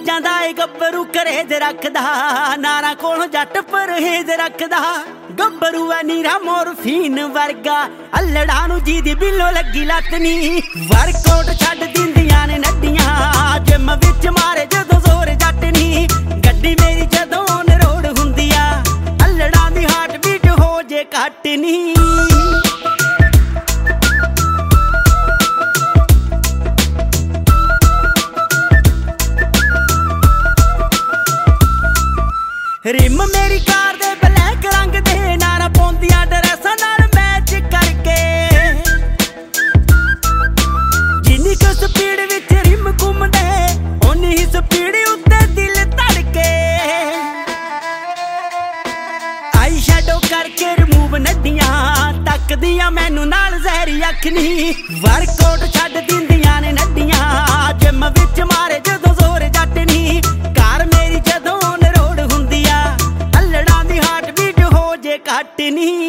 ਜਾਂਦਾ ਏ ਗੱਭਰੂ ਕਰੇਜ ਰੱਖਦਾ, ਨਾਰਾਂ ਕੋਲੋਂ ਜੱਟ ਪਰਹੇਜ ਰੱਖਦਾ। ਗੱਭਰੂ ਐ ਨੀਰਾ ਮੋਰਫੀਨ ਵਰਗਾ, ਅਲੜਾਂ ਨੂੰ ਜਿਹਦੀ ਬਿੱਲੋ ਲੱਗੀ ਲੱਤ ਨੀ। ਵਰਕਆਊਟ ਛੱਡ ਦਿੰਦੀਆਂ ਨੇ ਨੱਡੀਆਂ, ਜਿਮ ਵਿੱਚ ਮਾਰੇ ਜਦੋਂ ਜ਼ੋਰ ਜੱਟ ਨੀ। ਗੱਡੀ ਮੇਰੀ ਜਦੋਂ ਔਨ ਰੋਡ ਹੁੰਦੀ ਆ, ਅਲੜਾਂ ਦੀ ਹਾਰਟ ਬੀਟ ਹੋ ਜੇ ਘੱਟ ਨੀ। ਰਿਮ ਮੇਰੀ ਕਾਰ ਦੇ ਬਲੈਕ ਰੰਗ ਦੇ, ਨਾਰਾਂ ਪਾਉਂਦੀਆਂ ਡਰੈਸਾਂ ਨਾਲ ਮੈਚ ਕਰਕੇ। ਜਿੰਨੀ ਕੁ ਸਪੀਡ ਵਿੱਚ ਰਿਮ ਘੁੰਮਦੇ, ਓਨੀ ਹੀ ਸਪੀਡ ਉੱਤੇ ਦਿਲ ਧੜਕੇ। ਆਈ ਸ਼ੈਡੋ ਕਰਕੇ ਰਿਮੂਵ ਨੱਡੀਆਂ, ਤੱਕਦੀਆਂ ਮੈਨੂੰ ਨਾਲ ਜ਼ਹਿਰੀ ਅੱਖ ਨੀ। ਵਰਕਆਊਟ ਛੱਡ ਦਿੰਦੀਆਂ ਨੇ ਨੱਡੀਆਂ, ਜਿਮ ਵਿੱਚ ਮਾਰੇ ਜਦੋਂ ਜ਼ੋਰ ਜੱਟ ਨੀ। ਕਾਰ ਮੇਰੀ ਜਦੋਂ ਘੱਟ ਨੀ।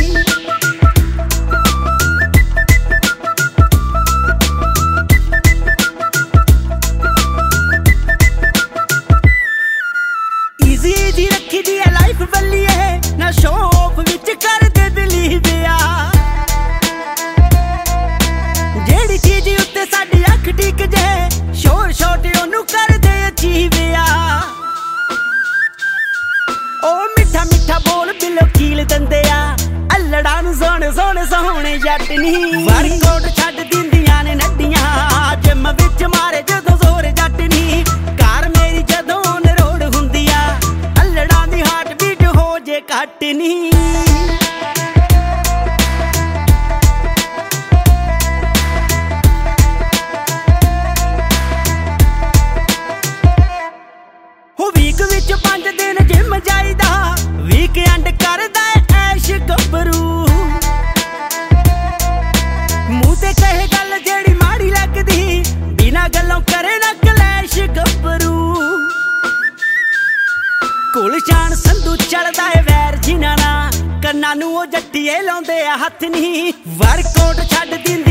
ਈਜ਼ੀ ਰੱਖੀ ਦੀ ਐ ਲਾਈਫ ਬੱਲੀਏ, ਨਾ ਸ਼ੋਅ ਆਫ ਵਿੱਚ ਕਰਦੇ ਬਿਲੀਵ ਆ। ਜਿਹੜੀ ਚੀਜ਼ ਉੱਤੇ ਸਾਡੀ ਅੱਖ ਟਿਕ ਜੇ, ਸ਼ੋਰ ਸ਼ਾਟ ਉਹਨੂੰ ਕਰਦੇ ਅਚੀਵ ਆ। ਉਹ ਮਿੱਠਾ ਮਿੱਠਾ ਬੋਲ ਬਿਲੋ ਕੀਲ ਦਿੰਦੇ ਆ, ਅਲੜਾਂ ਨੂੰ ਸੋਹਣੇ ਸੋਹਣੇ ਸੋਹਣੇ ਜੱਟ ਨੀ। ਵਰਕਆਊਟ ਛੱਡ ਦਿੰਦੀਆਂ ਨੇ ਨੱਡੀਆਂ, ਜਿਮ ਵਿੱਚ ਮਾਰੇ ਜਦੋਂ ਜ਼ੋਰ ਜੱਟ ਨੀ। ਕਾਰ ਮੇਰੀ ਜਦੋਂ ਔਨ ਰੋਡ ਹੁੰਦੀ ਆ, ਅਲੜਾਂ ਦੀ ਹਾਰਟ ਬੀਟ ਹੋ ਜੇ ਘੱਟ ਨੀ। ਹੋ ਵੀਕ ਵਿੱਚ 5 ਦਿਨ ਜਿਮ ਜਾਈਦਾ, ਵੀਕਐਂਡ ਕਰਦਾ ਐਸ਼ ਗੱਭਰੂ। ਮੂੰਹ ਤੇ ਕਹੇ ਗੱਲ ਜਿਹੜੀ ਮਾੜੀ ਲੱਗਦੀ, ਬਿਨਾਂ ਗੱਲੋਂ ਕਰੇ ਨਾ ਕਲੈਸ਼ ਗੱਭਰੂ। ਗੁਲਸ਼ਾਨ ਸੰਧੂ ਚੜਦਾ ਏ ਵੈਰ ਜਿਨ੍ਹਾਂ ਨਾਲ, ਕੰਨਾਂ ਨੂੰ ਉਹ ਜੱਟੀਏ ਲਾਉਂਦੇ ਆ ਹੱਥ ਨੀ। ਵਰਕਆਊਟ ਛੱਡ ਦਿੰਦੇ